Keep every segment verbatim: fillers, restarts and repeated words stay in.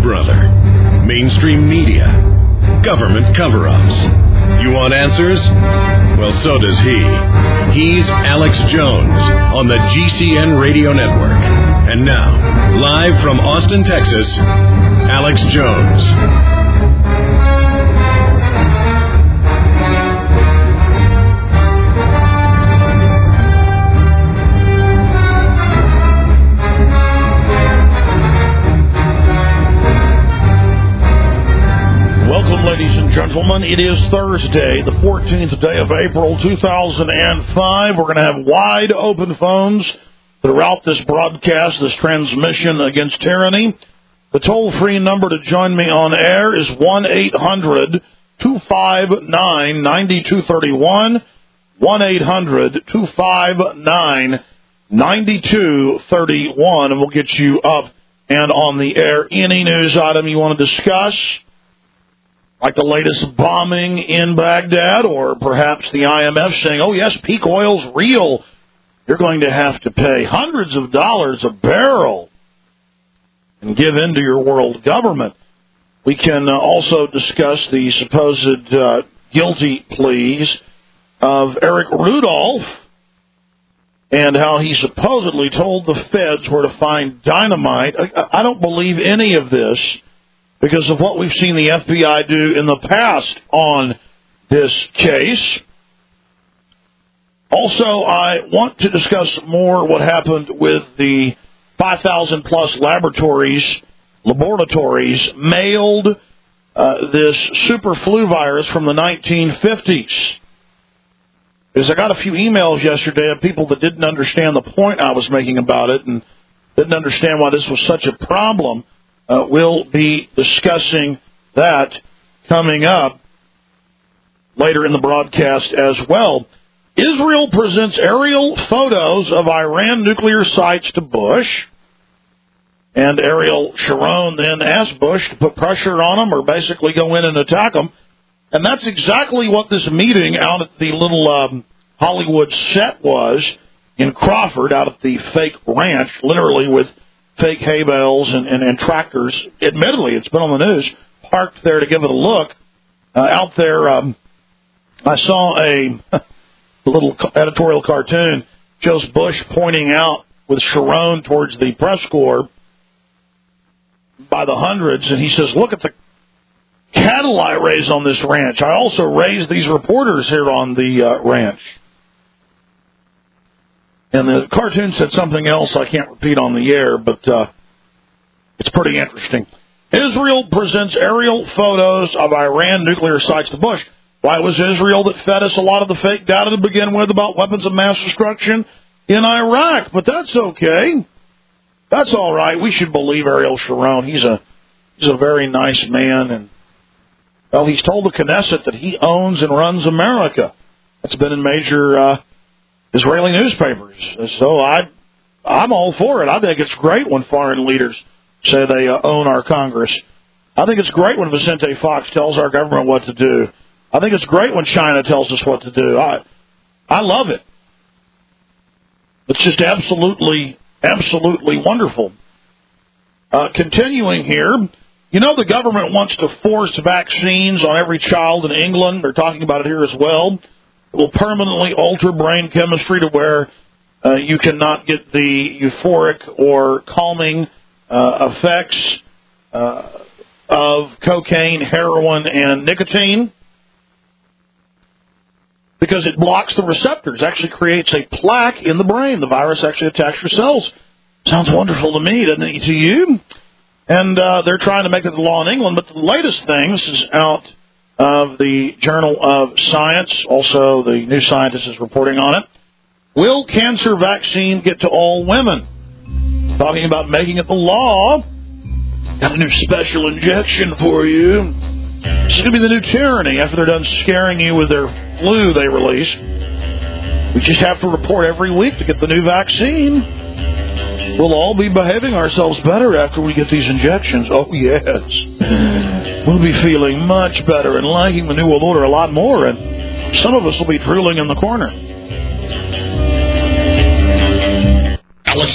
brother. Mainstream media. Government cover-ups. You want answers? Well, so does he. He's Alex Jones on the G C N Radio Network. And now, live from Austin, Texas, Alex Jones. Ladies and gentlemen, it is Thursday, the fourteenth day of April, two thousand five. We're going to have wide open phones throughout this broadcast, this transmission against tyranny. The toll-free number to join me on air is one eight hundred two five nine nine two three one, one eight hundred two five nine nine two three one, and we'll get you up and on the air. Any news item you want to discuss, like the latest bombing in Baghdad, or perhaps the I M F saying, oh, yes, peak oil's real. You're going to have to pay hundreds of dollars a barrel and give in to your world government. We can uh, also discuss the supposed uh, guilty pleas of Eric Rudolph and how he supposedly told the feds where to find dynamite. I, I don't believe any of this, because of what we've seen the F B I do in the past on this case. Also, I want to discuss more what happened with the five thousand plus laboratories, laboratories mailed uh, this super flu virus from the nineteen fifties. Because I got a few emails yesterday of people that didn't understand the point I was making about it and didn't understand why this was such a problem. Uh, we'll be discussing that coming up later in the broadcast as well. Israel presents aerial photos of Iran nuclear sites to Bush, and Ariel Sharon then asked Bush to put pressure on them or basically go in and attack them. And that's exactly what this meeting out at the little um, Hollywood set was in Crawford, out at the fake ranch, literally with fake hay bales and, and, and tractors. Admittedly, it's been on the news, parked there to give it a look. Uh, out there, um, I saw a little editorial cartoon, shows Bush pointing out with Sharon towards the press corps by the hundreds, and he says, look at the cattle I raise on this ranch. I also raise these reporters here on the uh, ranch. And the cartoon said something else I can't repeat on the air, but uh, it's pretty interesting. Israel presents aerial photos of Iran nuclear sites to Bush. Why, it was Israel that fed us a lot of the fake data to begin with about weapons of mass destruction in Iraq. But that's okay. That's all right. We should believe Ariel Sharon. He's a he's a very nice man. And, well, he's told the Knesset that he owns and runs America. That's been in major Uh, Israeli newspapers. So I, I'm all for it. I think it's great when foreign leaders say they uh, own our Congress. I think it's great when Vicente Fox tells our government what to do. I think it's great when China tells us what to do. I, I love it. It's just absolutely, absolutely wonderful. Uh, continuing here, you know the government wants to force vaccines on every child in England. They're talking about it here as well. Will permanently alter brain chemistry to where uh, you cannot get the euphoric or calming uh, effects uh, of cocaine, heroin, and nicotine, because it blocks the receptors, actually creates a plaque in the brain. The virus actually attacks your cells. Sounds wonderful to me, doesn't it, to you? And uh, they're trying to make it the law in England, but the latest thing, this is out of the Journal of Science, also the New Scientist is reporting on it. Will cancer vaccine get to all women? Talking about making it the law. Got a new special injection for you. It's going to be the new tyranny after they're done scaring you with their flu they release. We just have to report every week to get the new vaccine. We'll all be behaving ourselves better after we get these injections. Oh, yes. We'll be feeling much better and liking the New World Order a lot more, and some of us will be drooling in the corner. Alex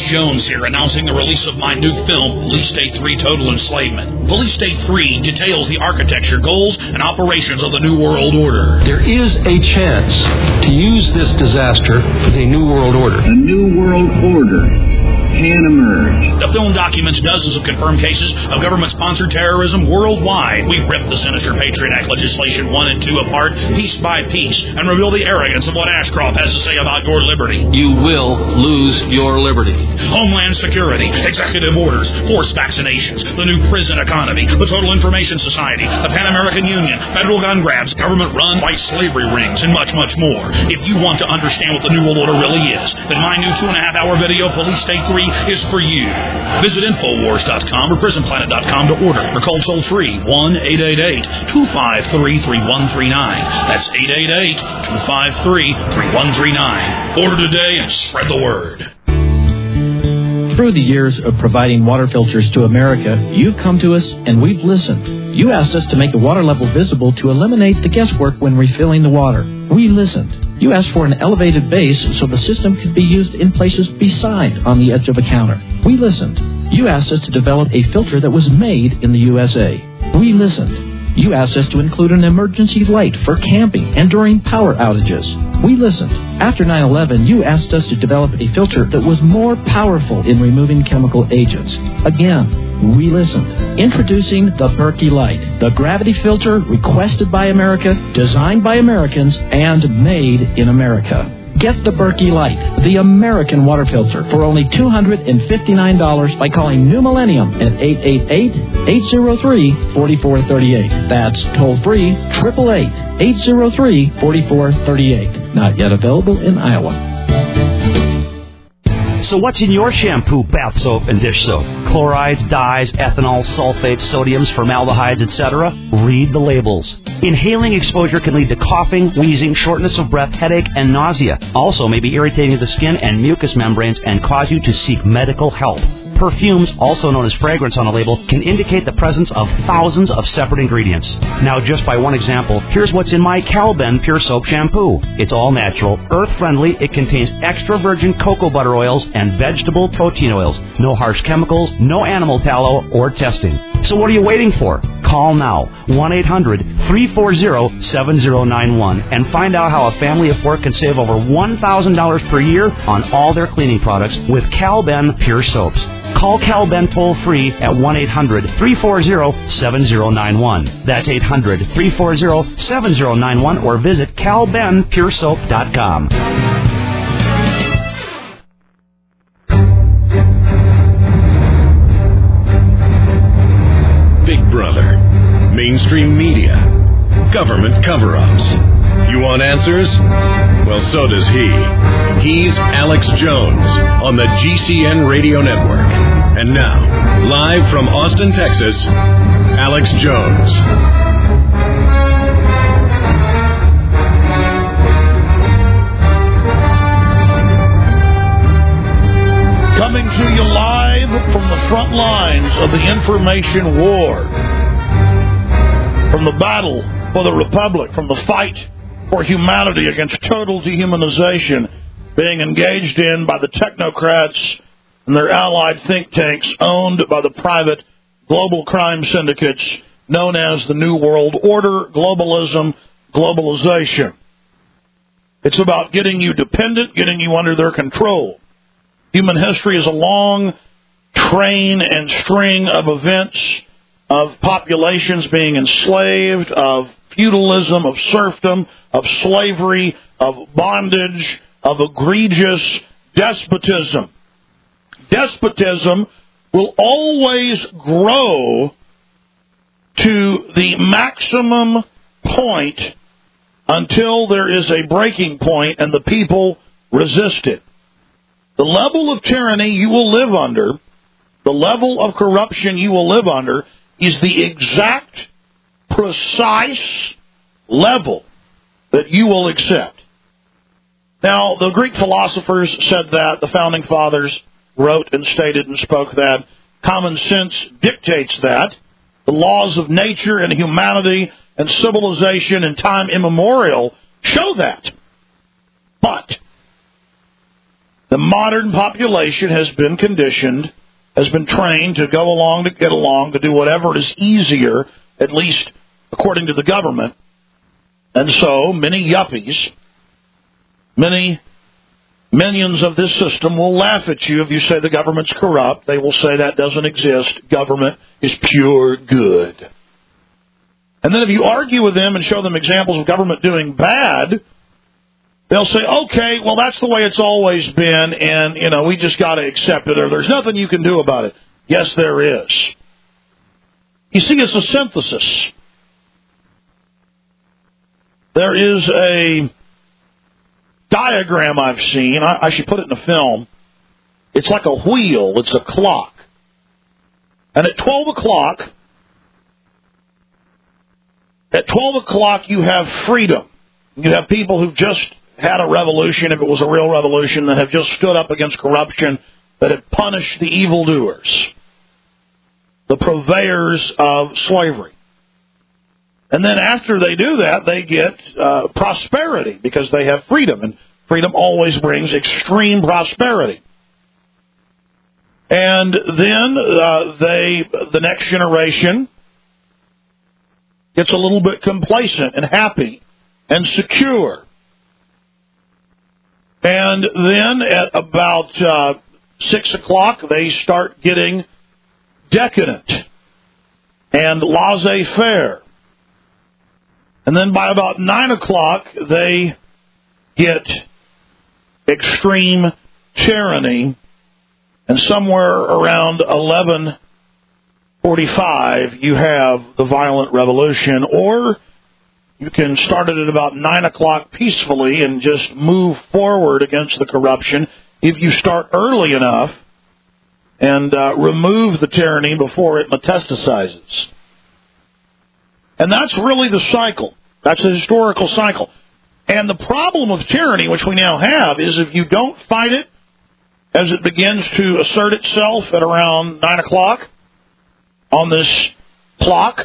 Jones here, announcing the release of my new film, Police State three Total Enslavement. Police State three details the architecture, goals, and operations of the New World Order. There is a chance to use this disaster for the New World Order. A New World Order can emerge. The film documents dozens of confirmed cases of government-sponsored terrorism worldwide. We rip the sinister Patriot Act legislation one and two apart, piece by piece, and reveal the arrogance of what Ashcroft has to say about your liberty. You will lose your liberty. Homeland Security, executive orders, forced vaccinations, the new prison economy, the Total Information Society, the Pan American Union, federal gun grabs, government-run white slavery rings, and much, much more. If you want to understand what the New World Order really is, then my new two-and-a-half-hour video, Police State three, is for you. Visit Infowars dot com or Prison Planet dot com to order, or call toll-free one eight eight eight, two five three, three one three nine. That's eight eight eight, two five three, three one three nine. Order today and spread the word. Through the years of providing water filters to America, you've come to us and we've listened. You asked us to make the water level visible to eliminate the guesswork when refilling the water. We listened. You asked for an elevated base so the system could be used in places besides on the edge of a counter. We listened. You asked us to develop a filter that was made in the U S A. We listened. You asked us to include an emergency light for camping and during power outages. We listened. After nine eleven, you asked us to develop a filter that was more powerful in removing chemical agents. Again, we listened. Introducing the Berkey Light, the gravity filter requested by America, designed by Americans, and made in America. Get the Berkey Light, the American water filter, for only two hundred fifty-nine dollars by calling New Millennium at eight eight eight, eight zero three, four four three eight. That's toll-free, eight eight eight, eight zero three, four four three eight. Not yet available in Iowa. So what's in your shampoo, bath soap, and dish soap? Chlorides, dyes, ethanol, sulfates, sodiums, formaldehydes, et cetera? Read the labels. Inhaling exposure can lead to coughing, wheezing, shortness of breath, headache, and nausea. Also may be irritating to the skin and mucous membranes and cause you to seek medical help. Perfumes, also known as fragrance on a label, can indicate the presence of thousands of separate ingredients. Now, just by one example, here's what's in my Calben Pure Soap Shampoo. It's all natural, earth-friendly, it contains extra virgin cocoa butter oils and vegetable protein oils. No harsh chemicals, no animal tallow or testing. So what are you waiting for? Call now, one eight hundred, three four zero, seven zero nine one, and find out how a family of four can save over one thousand dollars per year on all their cleaning products with Calben Pure Soaps. Call Calben toll-free at one eight hundred, three four zero, seven zero nine one. That's eight hundred, three four zero, seven zero nine one, or visit cal ben pure soap dot com. Big Brother, mainstream media, government cover-ups. You want answers? Well, so does he. He's Alex Jones on the G C N Radio Network. And now, live from Austin, Texas, Alex Jones. Coming to you live from the front lines of the information war, from the battle for the Republic, from the fight for humanity against total dehumanization being engaged in by the technocrats and their allied think tanks owned by the private global crime syndicates known as the New World Order, globalism, globalization. It's about getting you dependent, getting you under their control. Human history is a long train and string of events of populations being enslaved, of feudalism, of serfdom, of slavery, of bondage, of egregious despotism. Despotism will always grow to the maximum point until there is a breaking point and the people resist it. The level of tyranny you will live under, the level of corruption you will live under, is the exact, precise level that you will accept. Now, the Greek philosophers said that, the founding fathers wrote and stated and spoke that. Common sense dictates that. The laws of nature and humanity and civilization and time immemorial show that. But The modern population has been conditioned, has been trained to go along, to get along, to do whatever is easier, at least according to the government. And so many yuppies, many minions of this system will laugh at you if you say the government's corrupt. They will say that doesn't exist. Government is pure good. And then if you argue with them and show them examples of government doing bad, they'll say, okay, well, that's the way it's always been, and, you know, we just got to accept it, or there's nothing you can do about it. Yes, there is. You see, it's a synthesis. There is a diagram I've seen. I, I should put it in a film. It's like a wheel. It's a clock. And at twelve o'clock, at twelve o'clock, you have freedom. You have people who've just had a revolution, if it was a real revolution, that have just stood up against corruption, that have punished the evildoers, the purveyors of slavery. And then after they do that, they get uh, prosperity because they have freedom, and freedom always brings extreme prosperity. And then uh, they, the next generation gets a little bit complacent and happy and secure. And then at about uh, six o'clock, they start getting decadent and laissez-faire. And then by about nine o'clock, they get extreme tyranny. And somewhere around eleven forty-five, you have the violent revolution. Or you can start it at about nine o'clock peacefully and just move forward against the corruption if you start early enough and uh, remove the tyranny before it metastasizes. And that's really the cycle. That's the historical cycle. And the problem with tyranny, which we now have, is if you don't fight it as it begins to assert itself at around nine o'clock on this clock,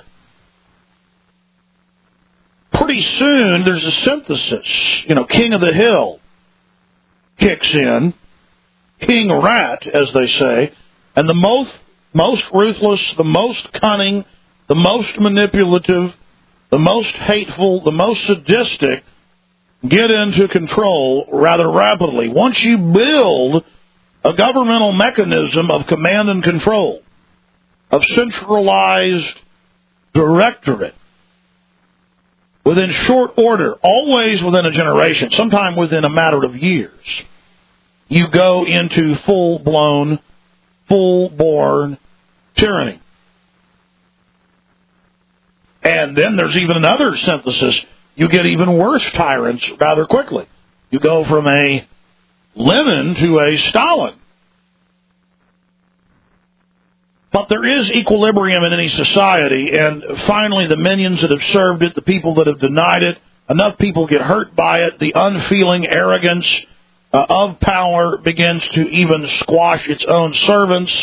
pretty soon there's a synthesis. You know, King of the Hill kicks in, King Rat, as they say, and the most, most ruthless, the most cunning, the most manipulative, the most hateful, the most sadistic get into control rather rapidly. Once you build a governmental mechanism of command and control, of centralized directorate, within short order, always within a generation, sometime within a matter of years, you go into full-blown, full-born tyranny. And then there's even another synthesis. You get even worse tyrants rather quickly. You go from a Lenin to a Stalin. But there is equilibrium in any society, and finally the minions that have served it, the people that have denied it, enough people get hurt by it, the unfeeling arrogance uh, of power begins to even squash its own servants,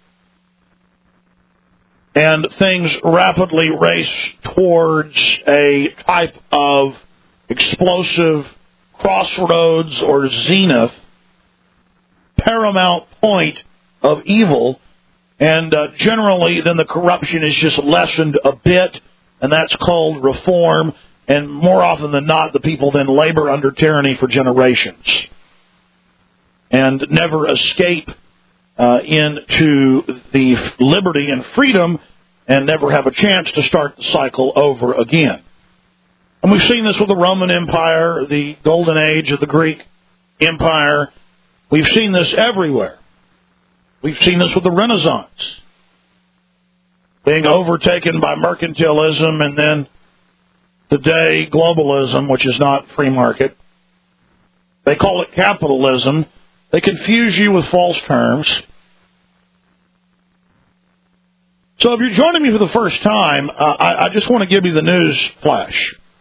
and things rapidly race towards a type of explosive crossroads or zenith, paramount point of evil, and uh, generally then the corruption is just lessened a bit, and that's called reform, and more often than not the people then labor under tyranny for generations and never escape Uh, into the liberty and freedom and never have a chance to start the cycle over again. And we've seen this with the Roman Empire, the golden age of the Greek Empire. We've seen this everywhere. We've seen this with the Renaissance, being overtaken by mercantilism, and then today globalism, which is not free market. They call it capitalism. They confuse you with false terms. So if you're joining me for the first time, uh, I, I just want to give you the news flash.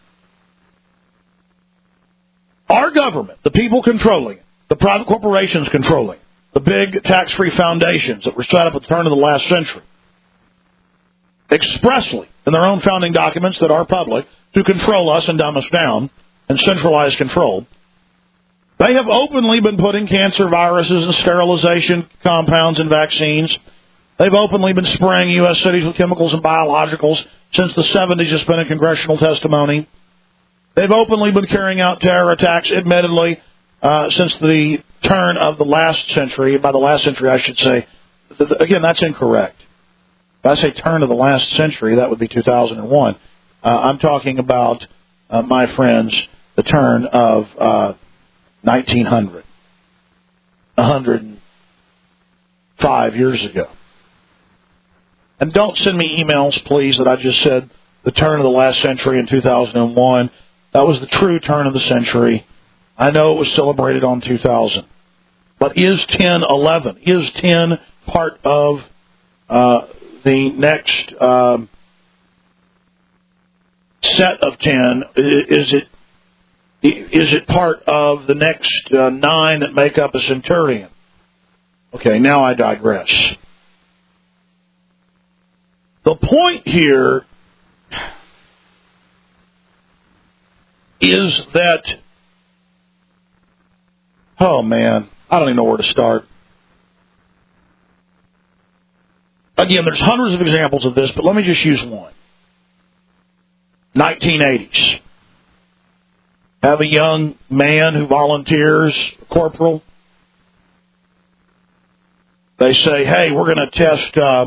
Our government, the people controlling it, the private corporations controlling it, the big tax-free foundations that were set up at the turn of the last century, expressly in their own founding documents that are public, to control us and dumb us down and centralize control, They have openly been putting cancer viruses and sterilization compounds in vaccines. They've openly been spraying U S cities with chemicals and biologicals since the seventies. It's been in congressional testimony. They've openly been carrying out terror attacks, admittedly, uh, since the turn of the last century. By the last century, I should say. Again, that's incorrect. If I say turn of the last century, that would be two thousand one. Uh, I'm talking about, uh, my friends, the turn of uh, nineteen hundred, one hundred five years ago. And don't send me emails, please, that I just said the turn of the last century in two thousand one. That was the true turn of the century. I know it was celebrated on two thousand. But is ten eleven? Is ten part of uh, the next um, set of ten? Is it is it part of the next uh, nine that make up a centurion? Okay, now I digress. The point here is that, oh man, I don't even know where to start. Again, there's hundreds of examples of this, but let me just use one. nineteen eighties. Have a young man who volunteers, corporal. They say, hey, we're going to test... Uh,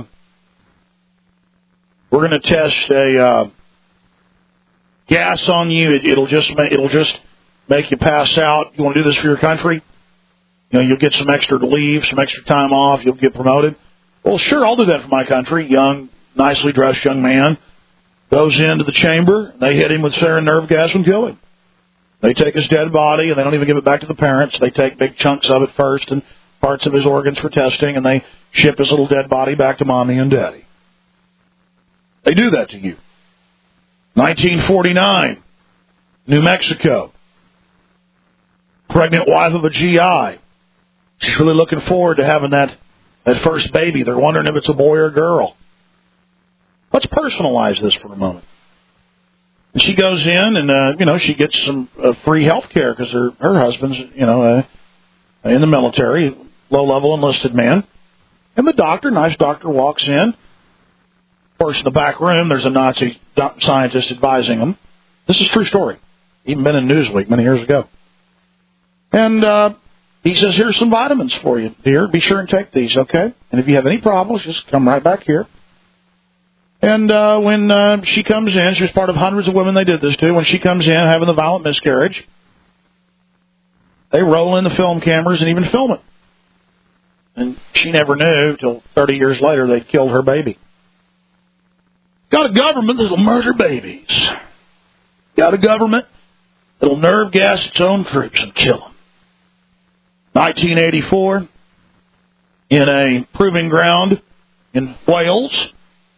We're going to test a uh, gas on you. It, it'll just make, it'll just make you pass out. You want to do this for your country? You know, you'll get some extra leave, some extra time off. You'll get promoted. Well, sure, I'll do that for my country. Young, nicely dressed young man goes into the chamber. They hit him with sarin nerve gas and kill him. They take his dead body and they don't even give it back to the parents. They take big chunks of it first and parts of his organs for testing, and they ship his little dead body back to mommy and daddy. They do that to you. nineteen forty-nine, New Mexico. Pregnant wife of a G I. She's really looking forward to having that, that first baby. They're wondering if it's a boy or a girl. Let's personalize this for a moment. And she goes in and, uh, you know, she gets some uh, free health care because her, her husband's, you know, uh, in the military, low-level enlisted man. And the doctor, nice doctor, walks in. Of course, in the back room, there's a Nazi scientist advising him. This is a true story. Even been in Newsweek many years ago. And uh, he says, here's some vitamins for you, dear. Be sure and take these, okay? And if you have any problems, just come right back here. And uh, when uh, she comes in, she was part of hundreds of women they did this to. When she comes in having the violent miscarriage, they roll in the film cameras and even film it. And she never knew until thirty years later they'd killed her baby. Got a government that'll murder babies. Got a government that'll nerve gas its own troops and kill them. nineteen eighty-four, in a proving ground in Wales,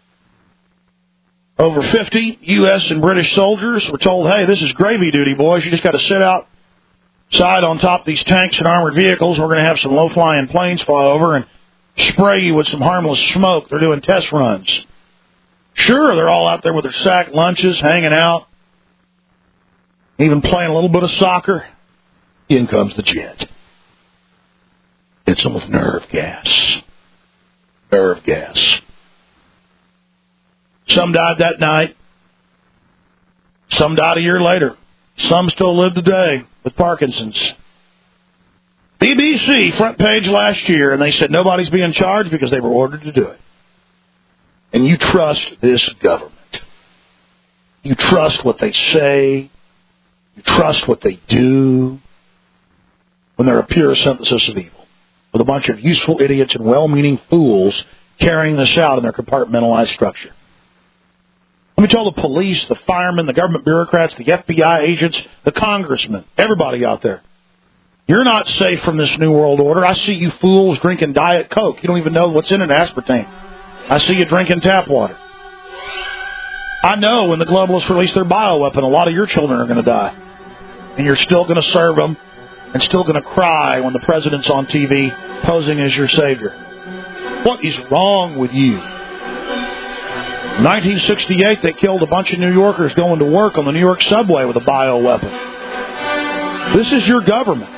over fifty U S and British soldiers were told, hey, this is gravy duty, boys. You just got to sit outside on top of these tanks and armored vehicles. We're going to have some low-flying planes fly over and spray you with some harmless smoke. They're doing test runs. Sure, they're all out there with their sack lunches, hanging out, even playing a little bit of soccer. In comes the jet. Hits them with nerve gas. Nerve gas. Some died that night. Some died a year later. Some still live today with Parkinson's. B B C, front page last year, and they said nobody's being charged because they were ordered to do it. And you trust this government. You trust what they say. You trust what they do when they're a pure synthesis of evil, with a bunch of useful idiots and well-meaning fools carrying this out in their compartmentalized structure. Let me tell the police, the firemen, the government bureaucrats, the F B I agents, the congressmen, everybody out there. You're not safe from this New World Order. I see you fools drinking Diet Coke. You don't even know what's in it, aspartame. I see you drinking tap water. I know when the globalists release their bioweapon, a lot of your children are going to die. And you're still going to serve them and still going to cry when the president's on T V posing as your savior. What is wrong with you? In nineteen sixty-eight, they killed a bunch of New Yorkers going to work on the New York subway with a bioweapon. This is your government.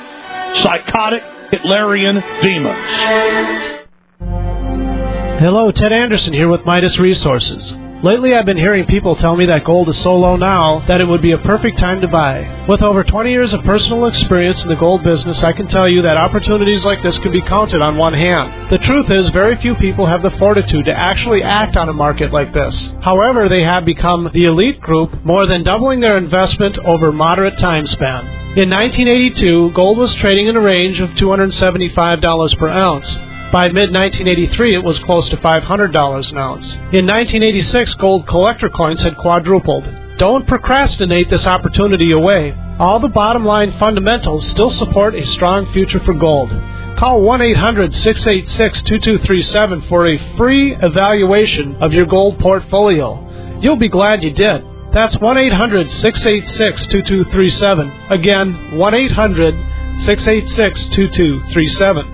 psychotic Hitlerian demons. Hello, Ted Anderson here with Midas Resources. Lately, I've been hearing people tell me that gold is so low now that it would be a perfect time to buy. With over twenty years of personal experience in the gold business, I can tell you that opportunities like this can be counted on one hand. The truth is, very few people have the fortitude to actually act on a market like this. However, they have become the elite group, more than doubling their investment over moderate time span. In nineteen eighty-two, gold was trading in a range of two hundred seventy-five dollars per ounce. By mid nineteen eighty-three, it was close to five hundred dollars an ounce. In nineteen eighty-six, gold collector coins had quadrupled. Don't procrastinate this opportunity away. All the bottom line fundamentals still support a strong future for gold. Call one eight hundred, six eight six, two two three seven for a free evaluation of your gold portfolio. You'll be glad you did. That's one eight hundred, six eight six, two two three seven. Again, one eight hundred, six eight six, two two three seven.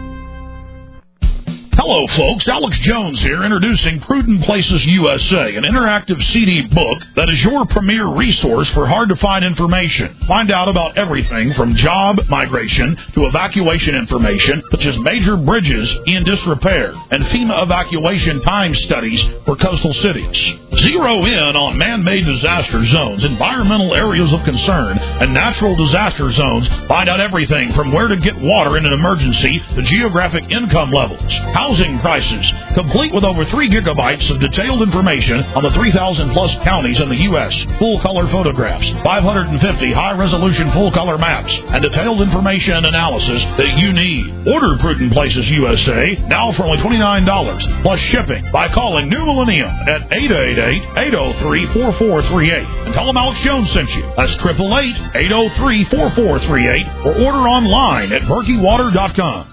Hello, folks. Alex Jones here, introducing Prudent Places U S A, an interactive C D book that is your premier resource for hard-to-find information. Find out about everything from job migration to evacuation information, such as major bridges in disrepair and FEMA evacuation time studies for coastal cities. Zero in on man-made disaster zones, environmental areas of concern, and natural disaster zones. Find out everything from where to get water in an emergency to geographic income levels, housing prices, complete with over three gigabytes of detailed information on the three thousand plus counties in the U S, full-color photographs, five hundred fifty high-resolution full-color maps, and detailed information and analysis that you need. Order Prudent Places U S A now for only twenty-nine dollars plus shipping by calling New Millennium at eight eight eight, eight oh three, four four three eight and tell them Alex Jones sent you. That's eight eight eight, eight oh three, four four three eight or order online at berkey water dot com.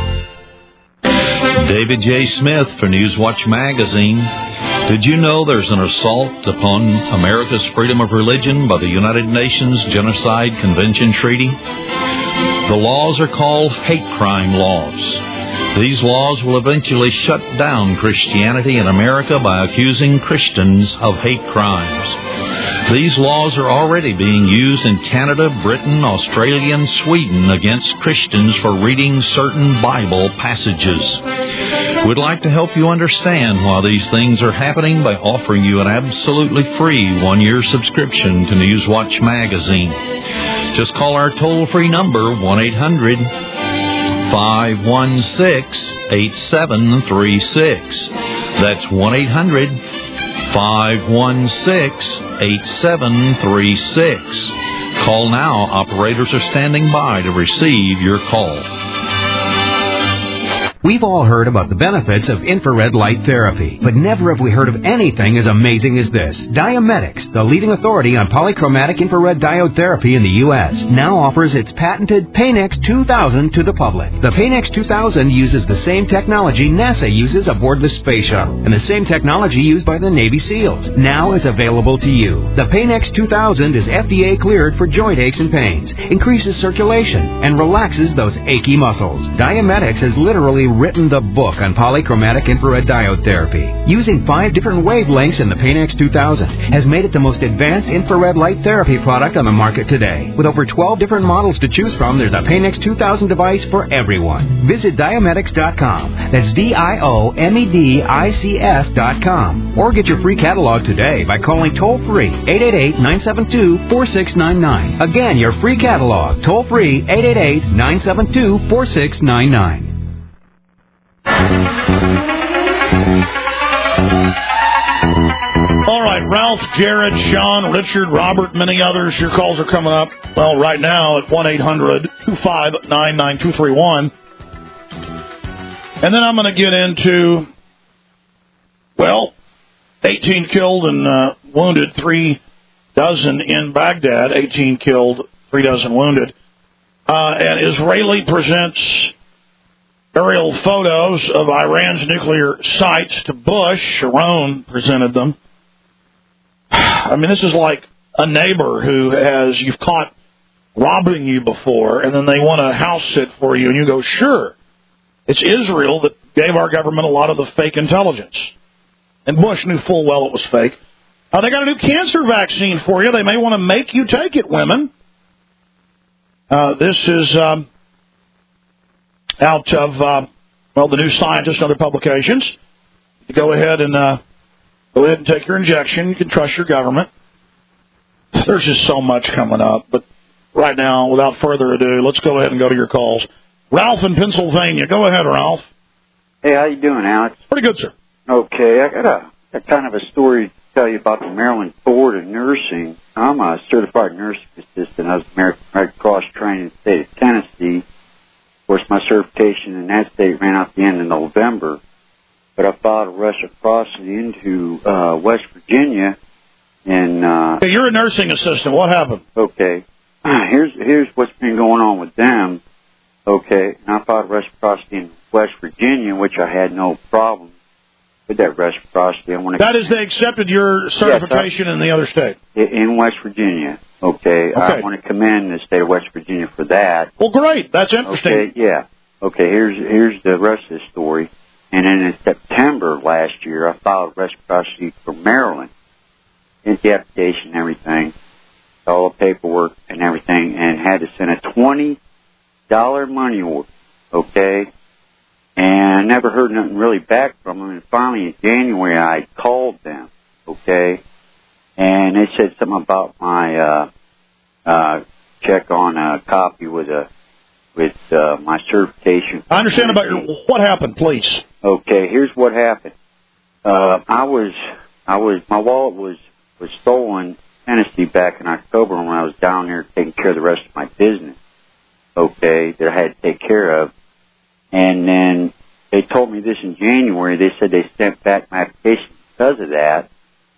David J. Smith for Newswatch Magazine. Did you know there's an assault upon America's freedom of religion by the United Nations Genocide Convention Treaty? The laws are called hate crime laws. These laws will eventually shut down Christianity in America by accusing Christians of hate crimes. These laws are already being used in Canada, Britain, Australia, and Sweden against Christians for reading certain Bible passages. We'd like to help you understand why these things are happening by offering you an absolutely free one-year subscription to Newswatch Magazine. Just call our toll-free number, one eight hundred, five one six, eight seven three six. That's one eight hundred, five one six, eight seven three six. Call now. Operators are standing by to receive your call. We've all heard about the benefits of infrared light therapy, but never have we heard of anything as amazing as this. Diametics, the leading authority on polychromatic infrared diode therapy in the U S, now offers its patented Paynex two thousand to the public. The Paynex two thousand uses the same technology NASA uses aboard the space shuttle, and the same technology used by the Navy SEALs. Now it's available to you. The Paynex two thousand is F D A cleared for joint aches and pains, increases circulation, and relaxes those achy muscles. Diametics has literally written the book on polychromatic infrared diode therapy. Using five different wavelengths in the Paynex two thousand has made it the most advanced infrared light therapy product on the market today. With over twelve different models to choose from, there's a Paynex two thousand device for everyone. Visit diametics dot com. That's D I O M E D I C S dot com. Or get your free catalog today by calling toll-free eight eight eight, nine seven two, four six nine nine. Again, your free catalog, toll-free eight eight eight, nine seven two, four six nine nine. All right, Ralph, Jared, Sean, Richard, Robert, many others. Your calls are coming up, well, right now at one eight hundred, two five nine, nine two three one. And then I'm going to get into, well, eighteen killed and uh, wounded, three dozen in Baghdad, eighteen killed, three dozen wounded. Uh, and Israeli presents aerial photos of Iran's nuclear sites to Bush. Sharon presented them. I mean, this is like a neighbor who has, you've caught robbing you before, and then they want to house sit for you, and you go, sure. It's Israel that gave our government a lot of the fake intelligence. And Bush knew full well it was fake. Uh, they got a new cancer vaccine for you. They may want to make you take it, women. Uh, this is um, out of, uh, well, the New Scientist and other publications. You go ahead and uh, go ahead and take your injection. You can trust your government. There's just so much coming up. But right now, without further ado, let's go ahead and go to your calls. Ralph in Pennsylvania. Go ahead, Ralph. Hey, how you doing, Alex? Pretty good, sir. Okay, I got a, a kind of a story to tell you about the Maryland Board of Nursing. I'm a certified nursing assistant. I was American Red Cross trained in the state of Tennessee. Of course, my certification in that state ran out the end of November. But I filed a reciprocity into uh, West Virginia. And uh, hey, you're a nursing assistant. What happened? Okay, here's here's what's been going on with them. Okay, and I filed a reciprocity in West Virginia, which I had no problem with that reciprocity. I want to that is, they accepted your certification yes, I, in the other state? In West Virginia, okay. okay. I want to commend the state of West Virginia for that. Well, great. That's interesting. Okay, yeah. Okay, here's here's the rest of the story. And then in September last year, I filed reciprocity for Maryland. Did the application and everything, all the paperwork and everything, and had to send a twenty dollar money order, okay? And I never heard nothing really back from them. And finally, in January, I called them, okay? And they said something about my uh, uh, check on a copy with a with uh, my certification. I understand about your what happened, please. Okay, here's what happened. Uh, I was I was my wallet was. was stolen in Tennessee back in October when I was down there taking care of the rest of my business, okay, that I had to take care of. And then they told me this in January. They said they sent back my application because of that.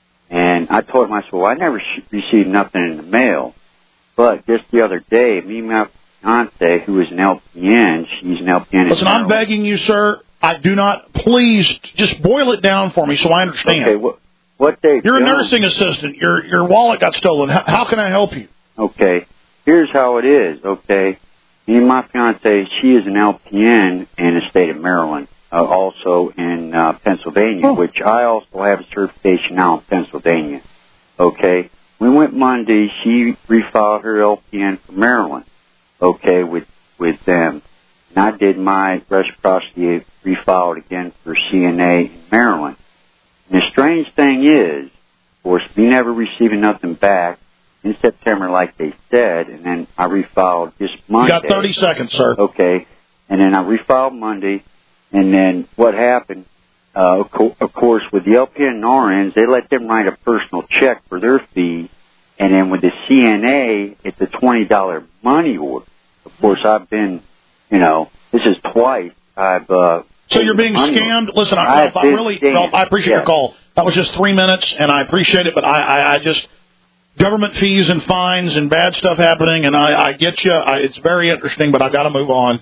And I told them, I said, well, I never received nothing in the mail. But just the other day, me and my fiance, who is an L P N, she's an L P N. Listen, I'm begging you, sir, I do not, please, just boil it down for me so I understand. Okay, well, What they You're done, a nursing assistant. Your your wallet got stolen. How, how can I help you? Okay. Here's how it is, okay? Me and my fiancée, she is an L P N in the state of Maryland, uh, also in uh, Pennsylvania, oh. which I also have a certification now in Pennsylvania, okay? We went Monday. She refiled her L P N for Maryland, okay, with, with them. And I did my reciprocity, refiled again for C N A in Maryland. And the strange thing is, of course, we never receiving nothing back in September like they said, and then I refiled just Monday. You got thirty seconds, sir. Okay. And then I refiled Monday, and then what happened, uh, of, co- of course, with the L P N and R Ns, they let them write a personal check for their fee, and then with the C N A, it's a twenty dollar money order. Of course, I've been, you know, this is twice I've... Uh, So you're being scammed? Listen, I, Ralph, I really, Ralph, I appreciate yeah. your call. That was just three minutes, and I appreciate it, but I, I, I just, government fees and fines and bad stuff happening, and I, I get you. I, it's very interesting, but I got to move on.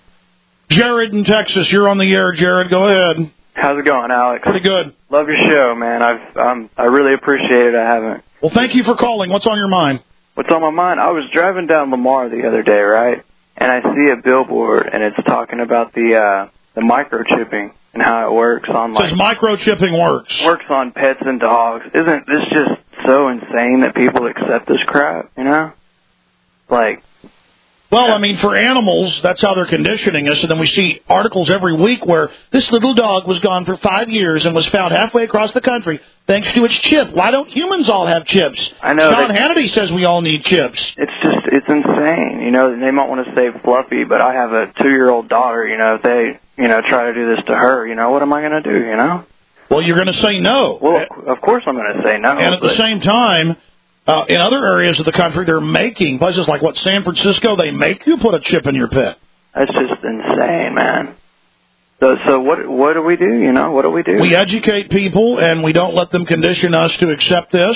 Jared in Texas, you're on the air. Jared, go ahead. How's it going, Alex? Pretty good. Love your show, man. I've, um, I really appreciate it. I haven't. Well, thank you for calling. What's on your mind? What's on my mind? I was driving down Lamar the other day, right? And I see a billboard, and it's talking about the uh, the microchipping and how it works on like. Says microchipping works. Works on pets and dogs. Isn't this just so insane that people accept this crap? You know, like. Well, I mean, for animals, that's how they're conditioning us. And then we see articles every week where this little dog was gone for five years and was found halfway across the country thanks to its chip. Why don't humans all have chips? I know. Sean Hannity says we all need chips. It's just, it's insane. You know, they might want to say Fluffy, but I have a two-year-old daughter. You know, if they, you know, try to do this to her, you know, what am I going to do, you know? Well, you're going to say no. Well, of course I'm going to say no. And at but... the same time... Uh, in other areas of the country, they're making, places like, what, San Francisco, they make you put a chip in your pet. That's just insane, man. So so what what do we do, you know? What do we do? We educate people, and we don't let them condition us to accept this.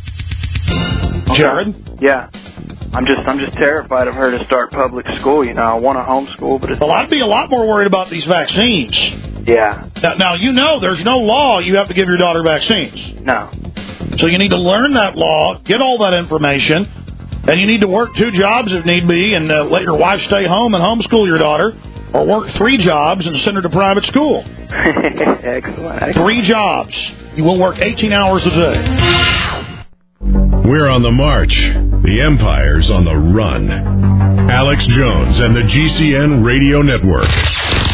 Okay. Jared? Yeah. I'm just I'm just terrified of her to start public school, you know. I want to homeschool, but it's... Well, I'd be a lot more worried about these vaccines. Yeah. Now, now, you know there's no law you have to give your daughter vaccines. No. So you need to learn that law, get all that information, and you need to work two jobs if need be and uh, let your wife stay home and homeschool your daughter, or work three jobs and send her to private school. Excellent, excellent. Three jobs. You will work eighteen hours a day. We're on the march. The Empire's on the run. Alex Jones and the G C N Radio Network.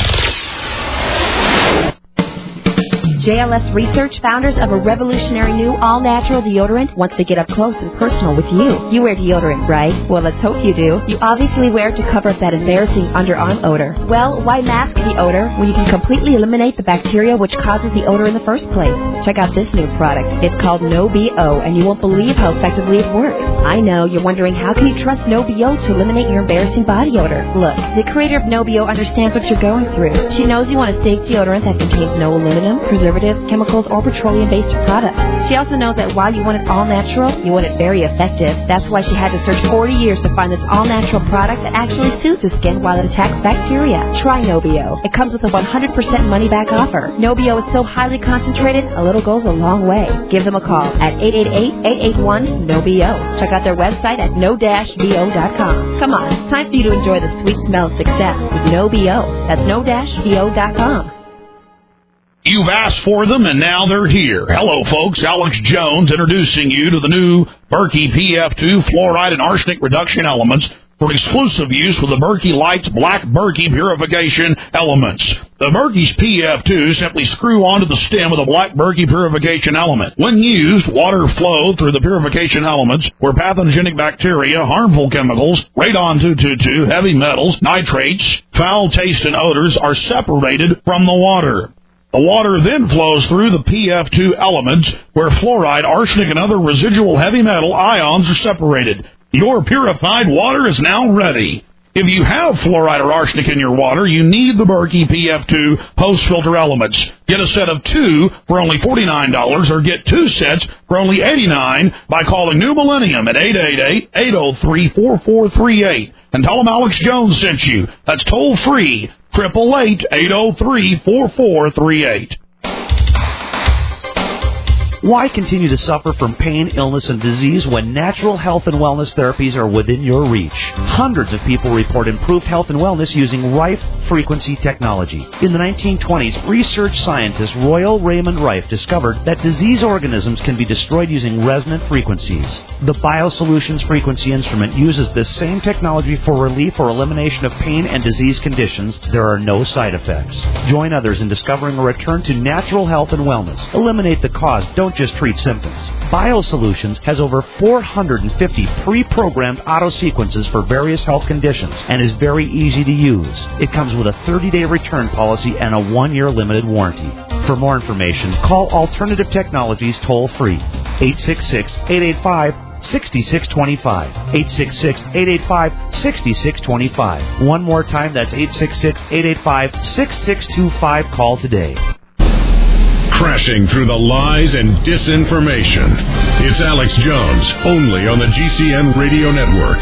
J L S Research, founders of a revolutionary new all-natural deodorant, wants to get up close and personal with you. You wear deodorant, right? Well, let's hope you do. You obviously wear it to cover up that embarrassing underarm odor. Well, why mask the odor when you can completely eliminate the bacteria which causes the odor in the first place? Check out this new product. It's called No B O, and you won't believe how effectively it works. I know, you're wondering how can you trust No B O to eliminate your embarrassing body odor? Look, the creator of No B O understands what you're going through. She knows you want a safe deodorant that contains no aluminum, preservatives, chemicals, or petroleum-based products. She also knows that while you want it all natural, you want it very effective. That's why she had to search forty years to find this all-natural product that actually soothes the skin while it attacks bacteria. Try No B O. It comes with a one hundred percent money-back offer. No B O is so highly concentrated, a little goes a long way. Give them a call at eight eight eight, eight eight one, N O B O. Check out their website at no dash b o dot com. Come on, it's time for you to enjoy the sweet smell of success with No B O. That's no dash b o dot com. You've asked for them, and now they're here. Hello, folks. Alex Jones introducing you to the new Berkey P F two fluoride and arsenic reduction elements for exclusive use with the Berkey Lights Black Berkey Purification Elements. The Berkey's P F two simply screw onto the stem of the Black Berkey Purification Element. When used, water flow through the purification elements where pathogenic bacteria, harmful chemicals, radon two twenty-two, heavy metals, nitrates, foul taste, and odors are separated from the water. The water then flows through the P F two elements where fluoride, arsenic, and other residual heavy metal ions are separated. Your purified water is now ready. If you have fluoride or arsenic in your water, you need the Berkey P F two post-filter elements. Get a set of two for only forty-nine dollars or get two sets for only eighty-nine dollars by calling New Millennium at eight eight eight, eight oh three, four four three eight. And tell them Alex Jones sent you. That's toll-free, eight eight eight, eight oh three, four four three eight. Why continue to suffer from pain, illness, and disease when natural health and wellness therapies are within your reach? Hundreds of people report improved health and wellness using Rife frequency technology. In the nineteen twenties, research scientist Royal Raymond Rife discovered that disease organisms can be destroyed using resonant frequencies. The BioSolutions frequency instrument uses this same technology for relief or elimination of pain and disease conditions. There are no side effects. Join others in discovering a return to natural health and wellness. Eliminate the cause. Don't just treat symptoms. BioSolutions has over four hundred fifty pre-programmed auto sequences for various health conditions and is very easy to use. It comes with a thirty-day return policy and a one-year limited warranty. For more information, call Alternative Technologies toll-free, eight six six, eight eight five, six six two five, eight six six, eight eight five, six six two five. One more time, that's eight six six, eight eight five, six six two five. Call today. Crashing through the lies and disinformation. It's Alex Jones, only on the G C N Radio Network.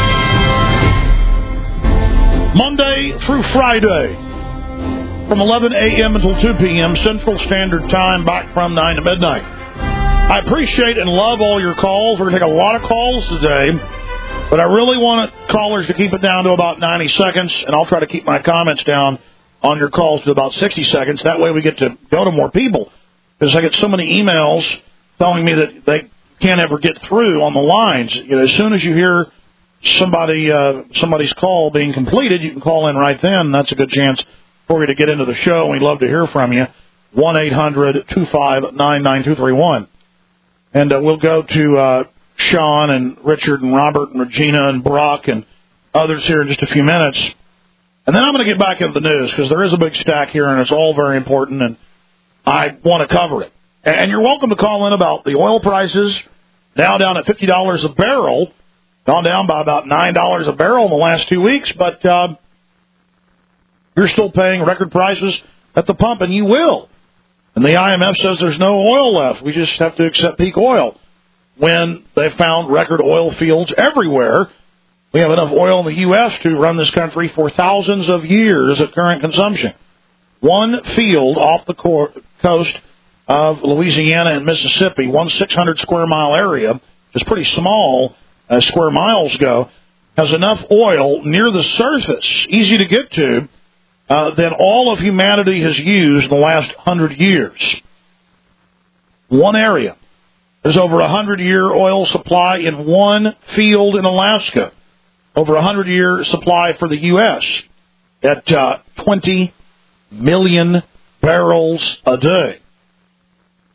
Monday through Friday, from eleven a.m. until two p.m. Central Standard Time, back from nine to midnight. I appreciate and love all your calls. We're going to take a lot of calls today, but I really want callers to keep it down to about ninety seconds, and I'll try to keep my comments down on your calls to about sixty seconds. That way we get to go to more people, because I get so many emails telling me that they can't ever get through on the lines. You know, as soon as you hear somebody uh, somebody's call being completed, you can call in right then. That's a good chance for you to get into the show. We'd love to hear from you. one eight hundred two five nine nine two three one. And uh, we'll go to uh, Sean and Richard and Robert and Regina and Brock and others here in just a few minutes. And then I'm going to get back into the news, because there is a big stack here, and it's all very important, and I want to cover it. And you're welcome to call in about the oil prices, now down at fifty dollars a barrel, gone down by about nine dollars a barrel in the last two weeks, but uh, you're still paying record prices at the pump, and you will. And the I M F says there's no oil left. We just have to accept peak oil, when they found record oil fields everywhere. We have enough oil in the U S to run this country for thousands of years at current consumption. One field off the coast of Louisiana and Mississippi, one six hundred square mile area, which is pretty small as square miles go, has enough oil near the surface, easy to get to, uh, than all of humanity has used in the last hundred years. One area. There's over a hundred-year oil supply in one field in Alaska. Over a hundred-year supply for the U S at uh, twenty million barrels a day.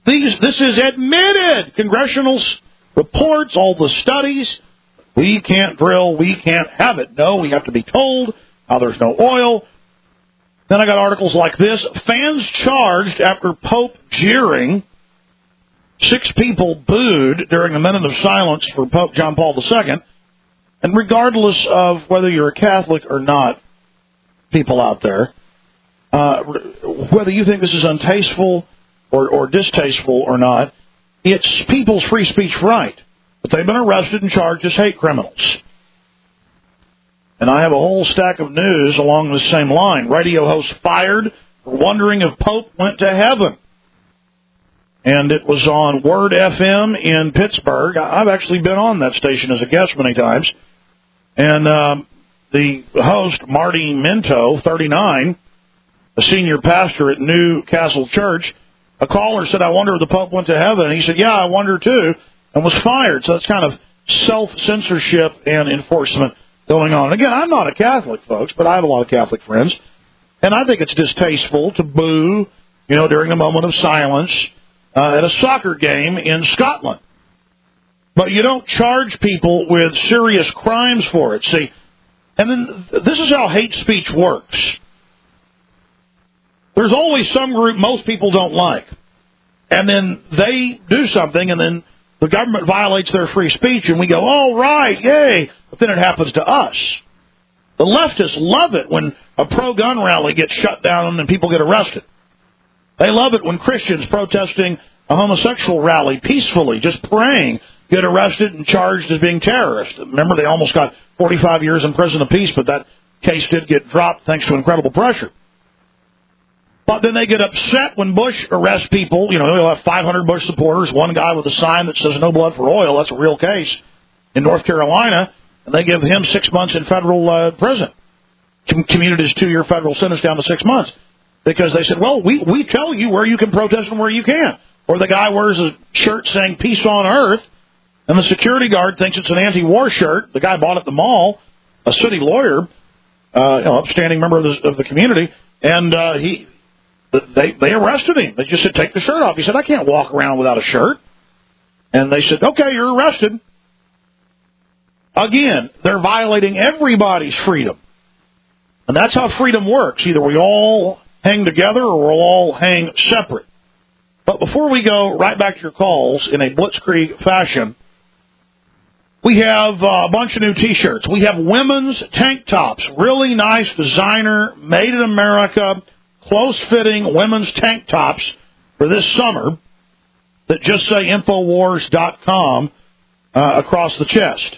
These, this is admitted. Congressional reports, all the studies. We can't drill. We can't have it. No, we have to be told how there's no oil. Then I got articles like this. Fans charged after Pope jeering. Six people booed during a minute of silence for Pope John Paul the Second. And regardless of whether you're a Catholic or not, people out there, uh, whether you think this is untasteful or, or distasteful or not, it's people's free speech right. But they've been arrested and charged as hate criminals. And I have a whole stack of news along the same line. Radio host fired for wondering if Pope went to heaven. And it was on Word F M in Pittsburgh. I've actually been on that station as a guest many times. And um, the host, Marty Minto, thirty-nine, a senior pastor at New Castle Church, a caller said, I wonder if the Pope went to heaven. And he said, yeah, I wonder too, and was fired. So it's kind of self-censorship and enforcement going on. Again, I'm not a Catholic, folks, but I have a lot of Catholic friends. And I think it's distasteful to boo, you know, during a moment of silence uh, at a soccer game in Scotland. But you don't charge people with serious crimes for it. See, and then this is how hate speech works. There's always some group most people don't like. And then they do something, and then the government violates their free speech, and we go, oh, right, yay. But then it happens to us. The leftists love it when a pro-gun rally gets shut down and people get arrested. They love it when Christians protesting a homosexual rally peacefully, just praying, get arrested and charged as being terrorists. Remember, they almost got forty-five years in prison apiece, but that case did get dropped thanks to incredible pressure. But then they get upset when Bush arrests people. You know, they'll have five hundred Bush supporters, one guy with a sign that says no blood for oil. That's a real case in North Carolina. And they give him six months in federal uh, prison. Com- commuted his two-year federal sentence down to six months. Because they said, well, we, we tell you where you can protest and where you can't. Or the guy wears a shirt saying peace on earth, and the security guard thinks it's an anti-war shirt. The guy bought it at the mall, a city lawyer, uh, you know, upstanding member of the, of the community, and uh, he... They they arrested him. They just said, take the shirt off. He said, I can't walk around without a shirt. And they said, okay, you're arrested. Again, they're violating everybody's freedom. And that's how freedom works. Either we all hang together or we'll all hang separate. But before we go right back to your calls in a blitzkrieg fashion, we have a bunch of new T-shirts. We have women's tank tops, really nice designer, made in America, close-fitting women's tank tops for this summer that just say Infowars dot com uh, across the chest.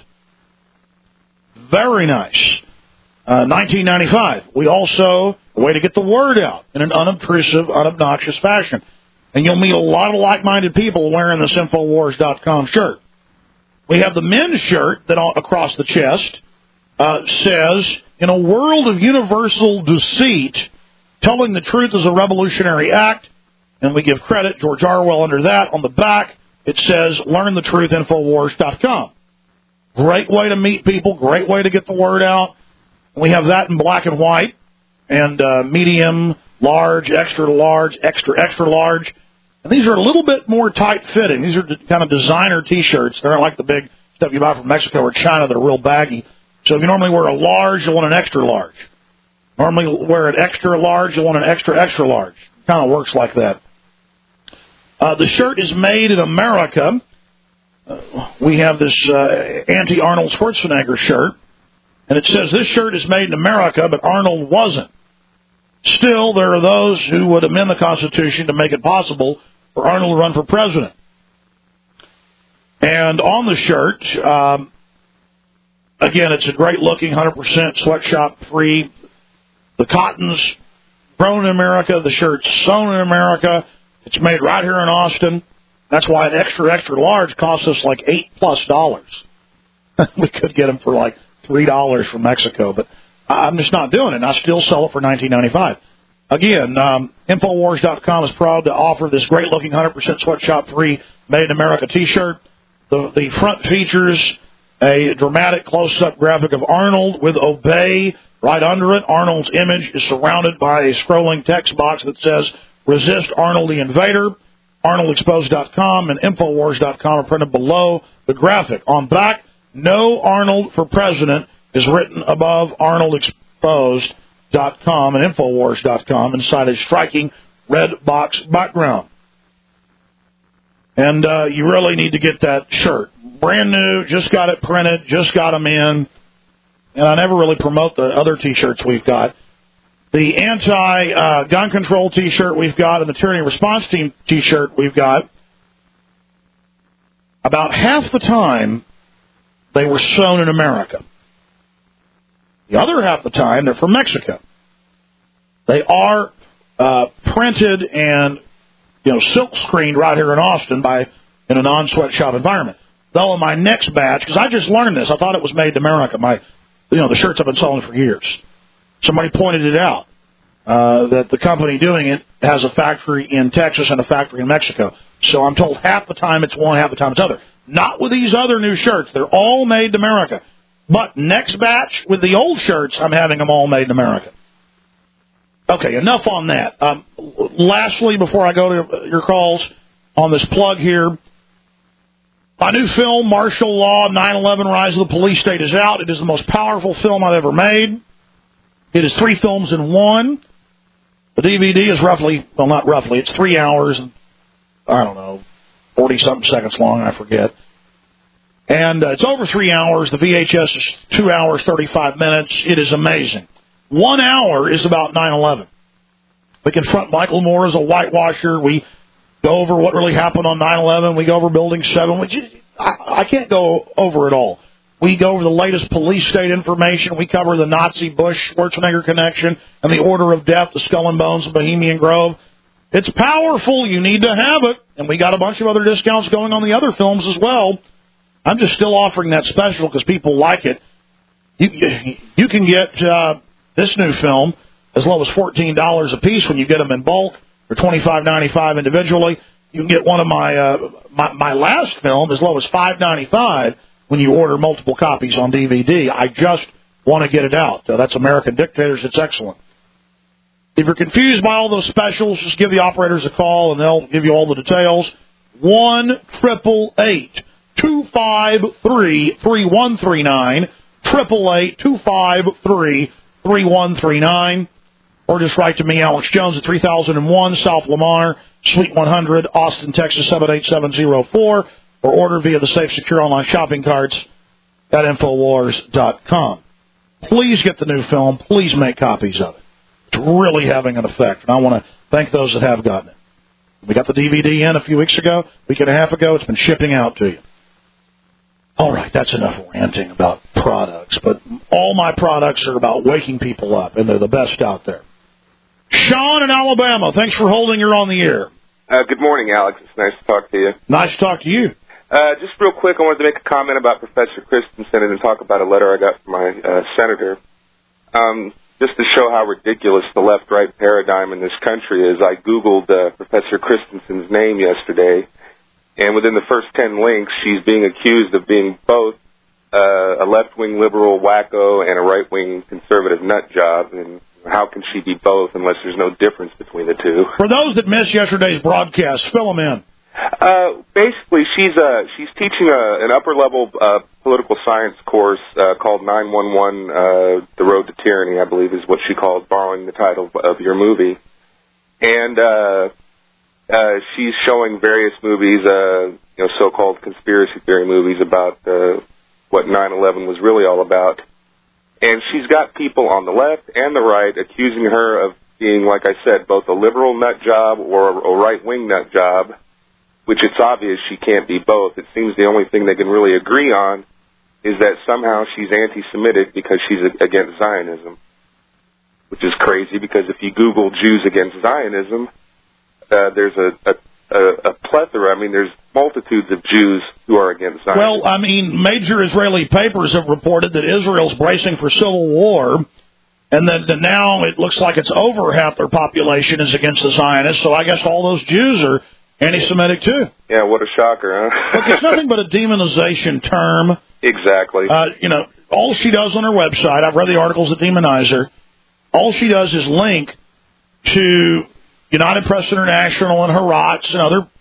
Very nice. Uh, nineteen ninety-five. We also, a way to get the word out in an unobtrusive, unobnoxious fashion. And you'll meet a lot of like-minded people wearing this Infowars dot com shirt. We have the men's shirt that across the chest uh, says, in a world of universal deceit, telling the truth is a revolutionary act, and we give credit, George Orwell, under that. On the back, it says, learn the truth, Infowars dot com. Great way to meet people, great way to get the word out. We have that in black and white, and uh, medium, large, extra large, extra, extra large. And these are a little bit more tight-fitting. These are kind of designer T-shirts. They're not like the big stuff you buy from Mexico or China that are real baggy. So if you normally wear a large, you want an extra large. Normally wear an extra large, you want an extra, extra large. Kind of works like that. Uh, the shirt is made in America. Uh, we have this uh, anti-Arnold Schwarzenegger shirt. And it says this shirt is made in America, but Arnold wasn't. Still, there are those who would amend the Constitution to make it possible for Arnold to run for president. And on the shirt, um, again, it's a great-looking, one hundred percent sweatshop-free. The cotton's grown in America. The shirt's sewn in America. It's made right here in Austin. That's why an extra, extra large costs us like eight plus dollars. We could get them for like three dollars from Mexico, but I'm just not doing it. And I still sell it for nineteen ninety-five. Again, um, Infowars dot com is proud to offer this great-looking one hundred percent sweatshop-free Made in America T-shirt. The, the front features a dramatic close-up graphic of Arnold with Obey right under it. Arnold's image is surrounded by a scrolling text box that says, resist Arnold the Invader. arnold exposed dot com and infowars dot com are printed below the graphic. On back, no Arnold for President is written above arnold exposed dot com and infowars dot com inside a striking red box background. And uh, you really need to get that shirt. Brand new, just got it printed, just got them in. And I never really promote the other T-shirts we've got. The anti-gun uh, control T-shirt we've got and the Tyranny Response Team T-shirt we've got, about half the time they were sewn in America. The other half the time they're from Mexico. They are uh, printed and you know silk screened right here in Austin by in a non-sweatshop environment. Though in my next batch, because I just learned this, I thought it was made in America. My you know the shirts I've been selling for years. Somebody pointed it out, uh, that the company doing it has a factory in Texas and a factory in Mexico. So I'm told half the time it's one, half the time it's other. Not with these other new shirts. They're all made in America. But next batch, with the old shirts, I'm having them all made in America. Okay, enough on that. Um, lastly, before I go to your calls on this plug here, my new film, Martial Law, nine eleven Rise of the Police State, is out. It is the most powerful film I've ever made. It is three films in one. The D V D is roughly, well, not roughly, it's three hours, and, I don't know, forty-something seconds long, I forget. And uh, it's over three hours. The V H S is two hours, thirty-five minutes. It is amazing. One hour is about nine eleven. We confront Michael Moore as a whitewasher. We go over what really happened on nine eleven. We go over Building seven. We just, I, I can't go over it all. We go over the latest police state information. We cover the Nazi Bush-Schwarzenegger connection and the order of death, the Skull and Bones of Bohemian Grove. It's powerful. You need to have it. And we got a bunch of other discounts going on the other films as well. I'm just still offering that special because people like it. You, you can get uh, this new film as low as fourteen dollars a piece when you get them in bulk, or twenty-five ninety-five individually. You can get one of my uh, my, my last film as low as five ninety-five when you order multiple copies on D V D. I just want to get it out. Uh, that's American Dictators. It's excellent. If you're confused by all those specials, just give the operators a call, and they'll give you all the details. one triple eight two five three three one three nine, triple eight two five three three one three nine, or just write to me, Alex Jones, at three thousand one South Lamar, Suite one hundred, Austin, Texas seven eight seven zero four, or order via the safe, secure online shopping carts at infowars dot com. Please get the new film. Please make copies of it. It's really having an effect, and I want to thank those that have gotten it. We got the D V D in a few weeks ago, a week and a half ago. It's been shipping out to you. All right, that's enough ranting about products, but all my products are about waking people up, and they're the best out there. Sean in Alabama, thanks for holding. You're on the air. Uh, good morning, Alex. It's nice to talk to you. Nice to talk to you. Uh, just real quick, I wanted to make a comment about Professor Christensen and then talk about a letter I got from my uh, senator. Um, just to show how ridiculous the left-right paradigm in this country is, I Googled uh, Professor Christensen's name yesterday, and within the first ten links, she's being accused of being both uh, a left-wing liberal wacko and a right-wing conservative nut job. And how can she be both unless there's no difference between the two? For those that missed yesterday's broadcast, fill them in. Uh, basically, she's uh, she's teaching a, an upper-level uh, political science course uh, called nine one one, uh, The Road to Tyranny, I believe is what she called, borrowing the title of your movie. And uh, uh, she's showing various movies, uh, you know, so-called conspiracy theory movies about uh, what nine eleven was really all about. And she's got people on the left and the right accusing her of being, like I said, both a liberal nut job or a right-wing nut job, which it's obvious she can't be both. It seems the only thing they can really agree on is that somehow she's anti-Semitic because she's against Zionism, which is crazy because if you Google Jews against Zionism, uh, there's a, a, a, a plethora. I mean, there's multitudes of Jews who are against Zionism. Well, I mean, major Israeli papers have reported that Israel's bracing for civil war, and that, that now it looks like it's over half their population is against the Zionists, so I guess all those Jews are anti-Semitic, too. Yeah, what a shocker, huh? Look, it's nothing but a demonization term. Exactly. Uh, you know, all she does on her website, I've read the articles that demonize her, all she does is link to United Press International and Haaretz and other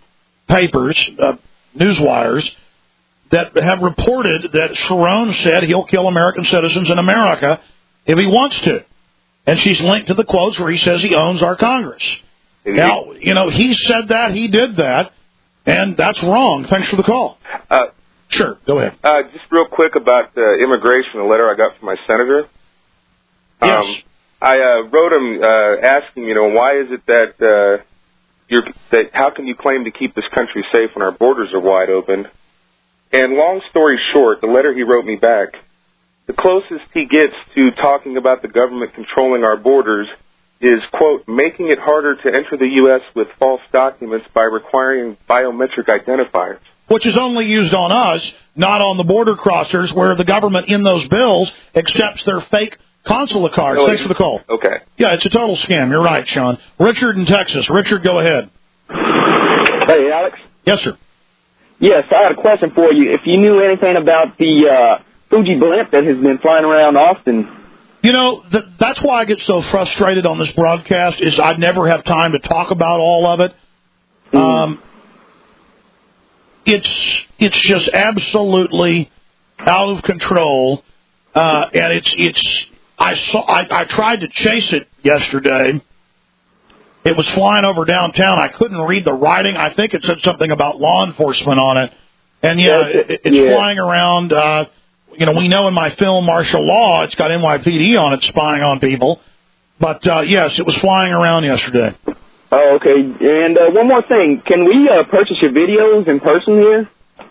papers, uh, news wires, that have reported that Sharon said he'll kill American citizens in America if he wants to. And she's linked to the quotes where he says he owns our Congress. Now, you know, he said that, he did that, and that's wrong. Thanks for the call. Uh, sure, go ahead. Uh, just real quick about uh, immigration, a letter I got from my senator. Yes. Um, I uh, wrote him uh, asking, you know, why is it that uh, you're, that how can you claim to keep this country safe when our borders are wide open? And long story short, the letter he wrote me back, the closest he gets to talking about the government controlling our borders is, quote, making it harder to enter the U S with false documents by requiring biometric identifiers. Which is only used on us, not on the border crossers, where the government in those bills accepts their fake consulate cards. No, Thanks for the call. Okay. Yeah, it's a total scam. You're right, Sean. Richard in Texas. Richard, go ahead. Hey, Alex. Yes, sir. Yes, I had a question for you. If you knew anything about the uh, Fuji blimp that has been flying around Austin. You know, th- that's why I get so frustrated on this broadcast, is I never have time to talk about all of it. Mm. Um, it's it's just absolutely out of control, uh, and it's it's. I saw. I, I tried to chase it yesterday. It was flying over downtown. I couldn't read the writing. I think it said something about law enforcement on it, and yeah, it, it's yeah. flying around. Uh, You know, we know in my film Martial Law, it's got N Y P D on it spying on people. But, uh, yes, it was flying around yesterday. Oh, okay. And uh, one more thing. Can we uh, purchase your videos in person here?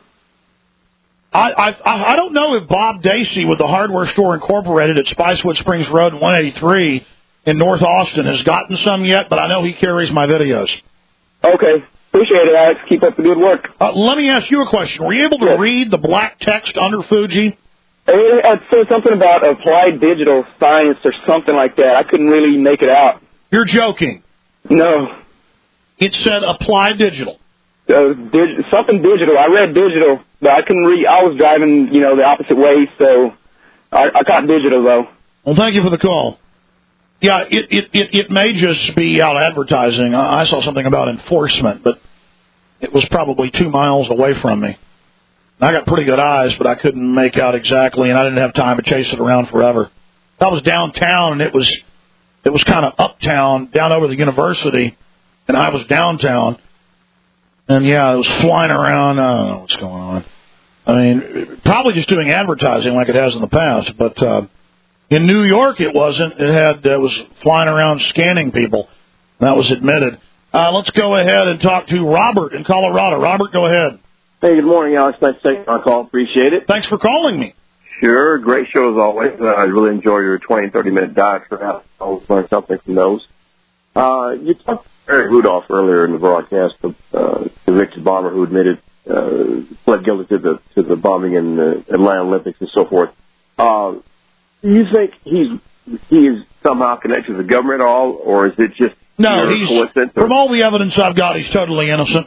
I, I I don't know if Bob Dacey with the Hardware Store Incorporated at Spicewood Springs Road one eighty-three in North Austin has gotten some yet, but I know he carries my videos. Okay. Appreciate it, Alex. Keep up the good work. Uh, let me ask you a question. Were you able to yes. read the black text under Fuji? It said something about applied digital science or something like that. I couldn't really make it out. You're joking. No. It said applied digital. Uh, dig- something digital. I read digital, but I couldn't read. I was driving, you know, the opposite way, so I, I caught digital, though. Well, thank you for the call. Yeah, it, it, it, it may just be out advertising. I, I saw something about enforcement, but it was probably two miles away from me. I got pretty good eyes, but I couldn't make out exactly, and I didn't have time to chase it around forever. I was downtown, and it was it was kind of uptown, down over the university, and I was downtown. And, yeah, it was flying around. I don't know what's going on. I mean, probably just doing advertising like it has in the past. But uh, in New York, it wasn't. It had it was flying around scanning people. That was admitted. Uh, let's go ahead and talk to Robert in Colorado. Robert, go ahead. Hey, good morning, Alex. Thanks for taking my call. Appreciate it. Thanks for calling me. Sure. Great show as always. Uh, I really enjoy your twenty and thirty-minute diets for that. I always learn something from those. Uh, you talked to Eric Rudolph earlier in the broadcast, the uh, convicted bomber who admitted, uh, pled guilty to the to the bombing in the Atlanta Olympics and so forth. Uh, do you think he's he is somehow connected to the government at all, or is it just no? He's from all the evidence I've got, he's totally innocent.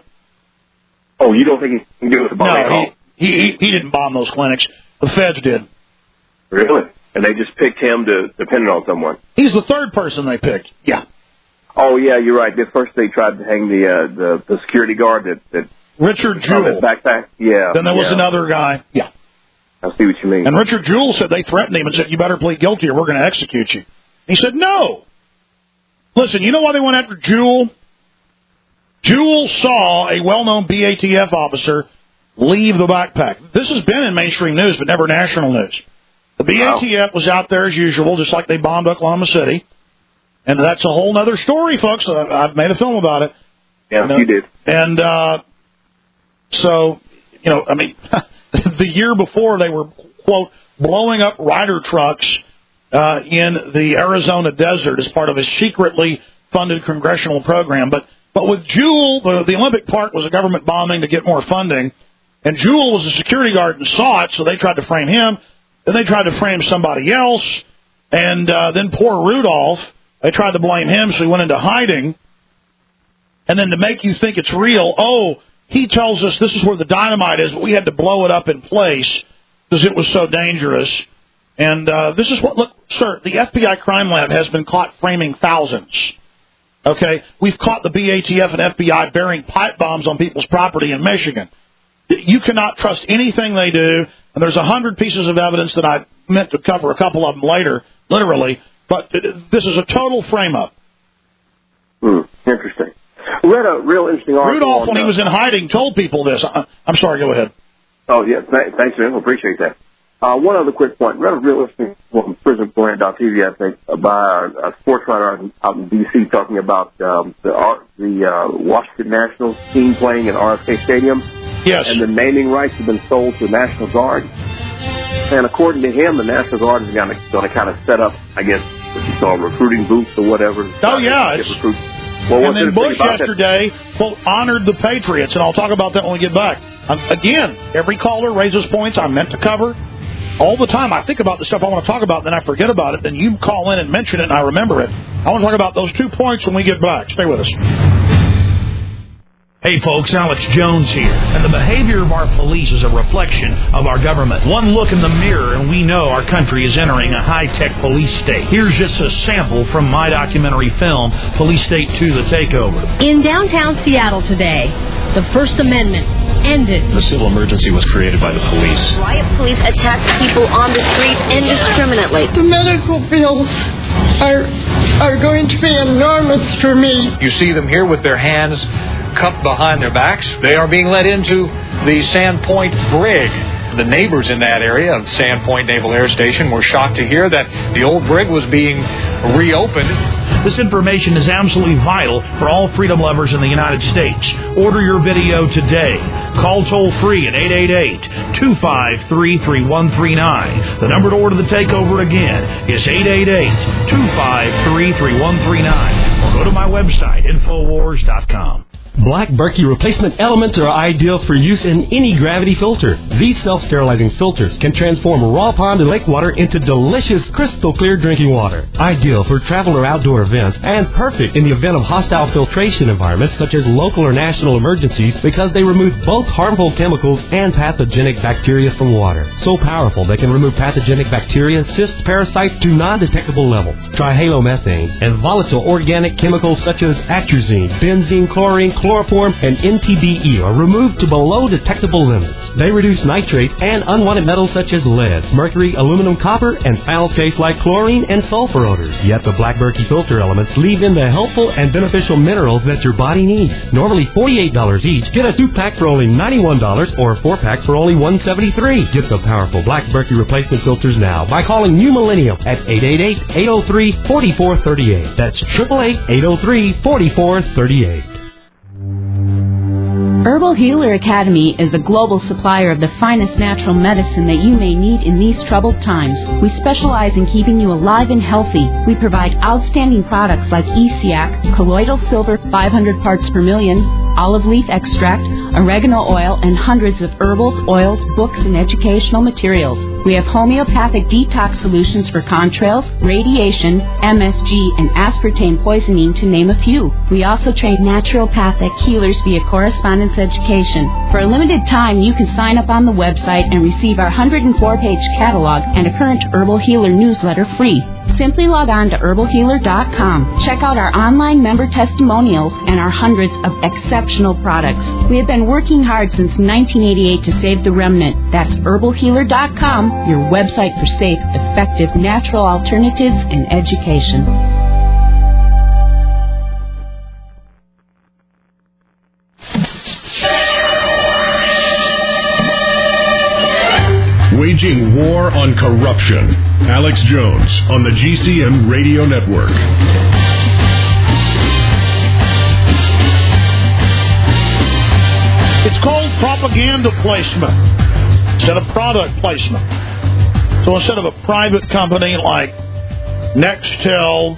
Oh, you don't think he can do it with the bombing? No, he, he he didn't bomb those clinics. The feds did. Really? And they just picked him to depend on someone? He's the third person they picked. Yeah. Oh, yeah, you're right. At first they tried to hang the uh, the, the security guard that... that Richard Jewell. Backpack. Yeah. Then there was yeah. another guy. Yeah. I see what you mean. And Richard Jewell said they threatened him and said, you better plead guilty or we're going to execute you. He said, no. Listen, you know why they went after Jewell? Jewell saw a well-known B A T F officer leave the backpack. This has been in mainstream news, but never national news. The B A T F was out there as usual, just like they bombed Oklahoma City. And that's a whole other story, folks. I've made a film about it. Yeah, you, know? you did. And uh, so, you know, I mean, the year before they were, quote, blowing up Ryder trucks uh, in the Arizona desert as part of a secretly funded congressional program. But But with Jewell, the, the Olympic Park was a government bombing to get more funding, and Jewell was a security guard and saw it, so they tried to frame him. Then they tried to frame somebody else, and uh, then poor Rudolph, they tried to blame him, so he went into hiding. And then to make you think it's real, oh, he tells us this is where the dynamite is, but we had to blow it up in place because it was so dangerous. And uh, this is what, look, sir, the F B I crime lab has been caught framing thousands. Okay? We've caught the B A T F and F B I burying pipe bombs on people's property in Michigan. You cannot trust anything they do, and there's a hundred pieces of evidence that I meant to cover a couple of them later, literally, but this is a total frame-up. Hmm, interesting. We read a real interesting article. Rudolph, when on, he was in hiding, told people this. I, I'm sorry, go ahead. Oh, yeah, th- thanks, man. We appreciate that. Uh, one other quick point. Read a real interesting one from prison point dot T V, I think, by a, a sports writer out in D C talking about um, the, the uh, Washington Nationals team playing in R F K Stadium. Yes. And the naming rights have been sold to the National Guard. And according to him, the National Guard is going to, going to kind of set up, I guess, what you call recruiting booths or whatever. Oh, yeah. It's, well, and then Bush yesterday, quote, honored the Patriots, and I'll talk about that when we get back. Um, again, every caller raises points I meant to cover. All the time I think about the stuff I want to talk about, then I forget about it. Then you call in and mention it, and I remember it. I want to talk about those two points when we get back. Stay with us. Hey folks, Alex Jones here, and the behavior of our police is a reflection of our government. One look in the mirror and we know our country is entering a high-tech police state. Here's just a sample from my documentary film, Police State two, The Takeover. In downtown Seattle today, the First Amendment ended. The civil emergency was created by the police. Riot police attacked people on the streets indiscriminately. The medical bills are, are going to be enormous for me. You see them here with their hands cupped behind their backs. They are being led into the Sandpoint brig. The neighbors in that area of Sandpoint Naval Air Station were shocked to hear that the old brig was being reopened. This information is absolutely vital for all freedom lovers in the United States. Order your video today. Call toll-free at eight eight eight, two five three, three one three nine. The number to order the takeover again is eight eight eight, two five three, three one three nine. Or go to my website, infowars dot com. Black Berkey replacement elements are ideal for use in any gravity filter. These self-sterilizing filters can transform raw pond and lake water into delicious, crystal clear drinking water. Ideal for travel or outdoor events, and perfect in the event of hostile filtration environments such as local or national emergencies because they remove both harmful chemicals and pathogenic bacteria from water. So powerful they can remove pathogenic bacteria, cysts, parasites to non-detectable levels. Trihalomethanes and volatile organic chemicals such as atrazine, benzene, chlorine, chloroform, and N T B E are removed to below detectable limits. They reduce nitrates and unwanted metals such as lead, mercury, aluminum, copper, and foul taste like chlorine and sulfur odors. Yet the Black Berkey filter elements leave in the helpful and beneficial minerals that your body needs. Normally forty-eight dollars each, get a two-pack for only ninety-one dollars or a four-pack for only one hundred seventy-three dollars. Get the powerful Black Berkey replacement filters now by calling New Millennium at eight eight eight, eight oh three, four four three eight. That's eight eight eight, eight oh three, four four three eight. Herbal Healer Academy is a global supplier of the finest natural medicine that you may need in these troubled times. We specialize in keeping you alive and healthy. We provide outstanding products like E C A C, colloidal silver five hundred parts per million, olive leaf extract, oregano oil, and hundreds of herbals, oils, books, and educational materials. We have homeopathic detox solutions for contrails, radiation, M S G, and aspartame poisoning, to name a few. We also train naturopathic healers via correspondence education. For a limited time, you can sign up on the website and receive our one hundred four page catalog and a current Herbal Healer newsletter free. Simply log on to herbal healer dot com. Check out our online member testimonials and our hundreds of exceptional products. We have been working hard since nineteen eighty-eight to save the remnant. That's herbal healer dot com, your website for safe, effective, natural alternatives and education. Waging war on corruption. Alex Jones on the G C N Radio Network. It's called propaganda placement instead of product placement. So instead of a private company like Nextel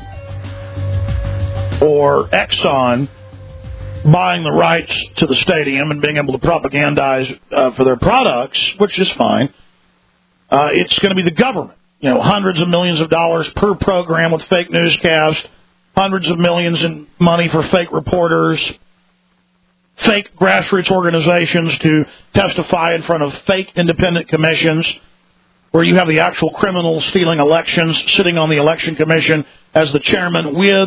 or Exxon buying the rights to the stadium and being able to propagandize uh, for their products, which is fine, uh, it's going to be the government. You know, hundreds of millions of dollars per program with fake newscasts, hundreds of millions in money for fake reporters, fake grassroots organizations to testify in front of fake independent commissions, where you have the actual criminals stealing elections sitting on the election commission as the chairman with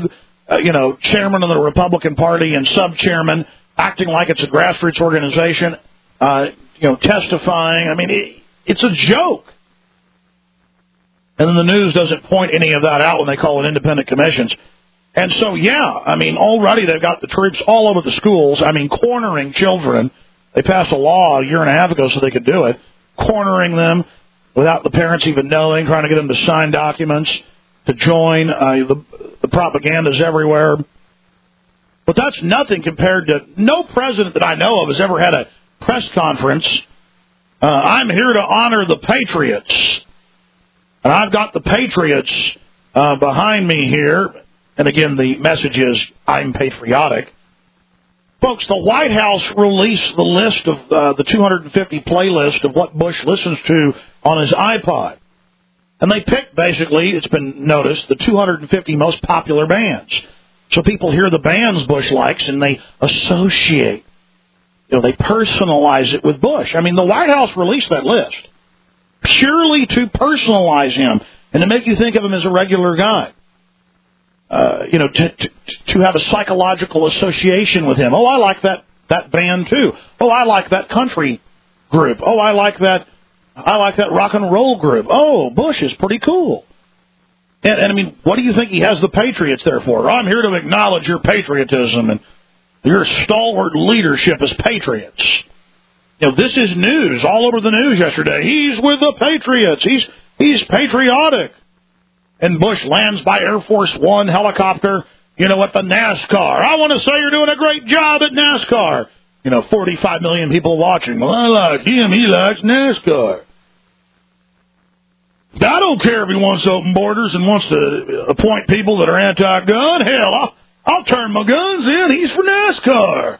uh, you know, chairman of the Republican Party and sub-chairman acting like it's a grassroots organization, uh, you know, testifying. I mean, it, it's a joke. And then the news doesn't point any of that out when they call it independent commissions. And so, yeah, I mean, already they've got the troops all over the schools. I mean, cornering children. They passed a law a year and a half ago so they could do it, cornering them without the parents even knowing, trying to get them to sign documents to join. Uh, the, the propaganda's everywhere. But that's nothing compared to no president that I know of has ever had a press conference. Uh, I'm here to honor the Patriots. And I've got the Patriots uh, behind me here. And again, the message is, I'm patriotic. Folks, the White House released the list of uh, the two hundred fifty playlist of what Bush listens to on his iPod. And they picked, basically, it's been noticed, the two hundred fifty most popular bands. So people hear the bands Bush likes and they associate, you know, they personalize it with Bush. I mean, the White House released that list purely to personalize him and to make you think of him as a regular guy. Uh, you know, to, to to have a psychological association with him. Oh, I like that, that band too. Oh, I like that country group. Oh, I like that, I like that rock and roll group. Oh, Bush is pretty cool. And, and I mean, what do you think he has the Patriots there for? I'm here to acknowledge your patriotism and your stalwart leadership as patriots. You know, this is news all over the news yesterday. He's with the Patriots. He's he's patriotic. And Bush lands by Air Force One helicopter, you know, at the NASCAR. I want to say you're doing a great job at NASCAR. You know, forty-five million people watching. Well, I like him. He likes NASCAR. I don't care if he wants to open borders and wants to appoint people that are anti-gun. Hell, I'll, I'll turn my guns in. He's for NASCAR.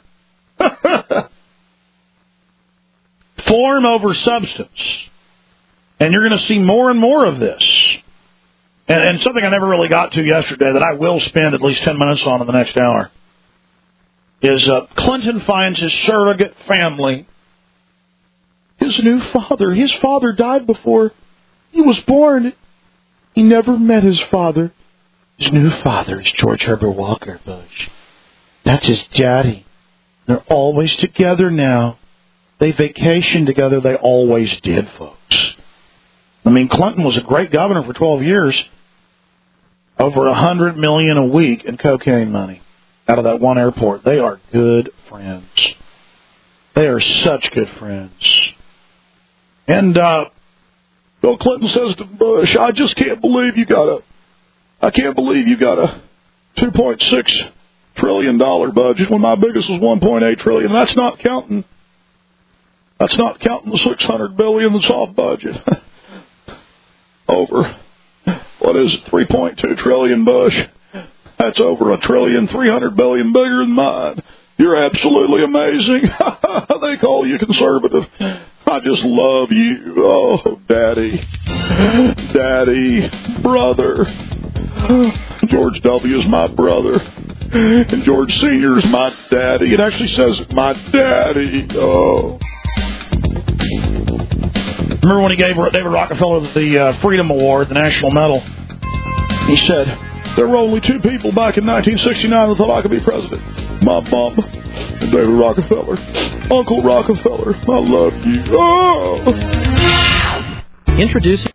Form over substance. And you're going to see more and more of this. And, and something I never really got to yesterday that I will spend at least ten minutes on in the next hour is uh, Clinton finds his surrogate family, his new father. His father died before he was born. He never met his father. His new father is George Herbert Walker Bush. That's his daddy. They're always together now. They vacation together. They always did, folks. I mean, Clinton was a great governor for twelve years. Over a hundred million a week in cocaine money out of that one airport. They are good friends. They are such good friends. And uh, Bill Clinton says to Bush, "I just can't believe you got a, I can't believe you got a two point six trillion dollar budget when my biggest was one point eight trillion. That's not counting. That's not counting the six hundred billion that's off budget." Over, what is it, three point two trillion, Bush? That's over a trillion, three hundred billion bigger than mine. You're absolutely amazing. They call you conservative. I just love you. Oh, Daddy. Daddy. Brother. George W. is my brother. And George Senior is my daddy. It actually says my daddy. Oh. Remember when he gave David Rockefeller the uh, Freedom Award, the National Medal? He said, there were only two people back in nineteen sixty-nine that thought I could be president. My mom and David Rockefeller. Uncle Rockefeller, I love you. Oh! Introducing